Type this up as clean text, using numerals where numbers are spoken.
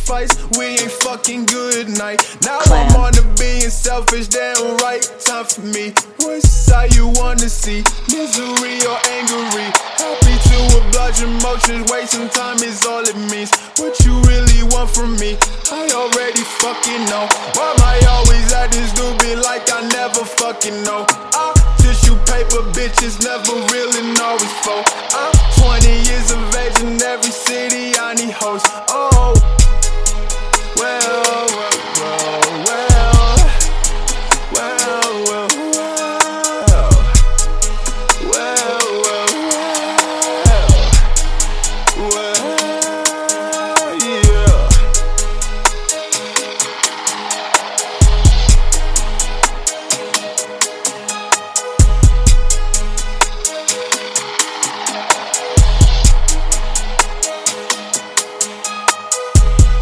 fights, we ain't fucking good night. Now I'm on to being selfish, damn right, time for me. What side you wanna see, misery or angry? Happy to oblige emotions, wasting time is all it means. What you really want from me, I already fucking know.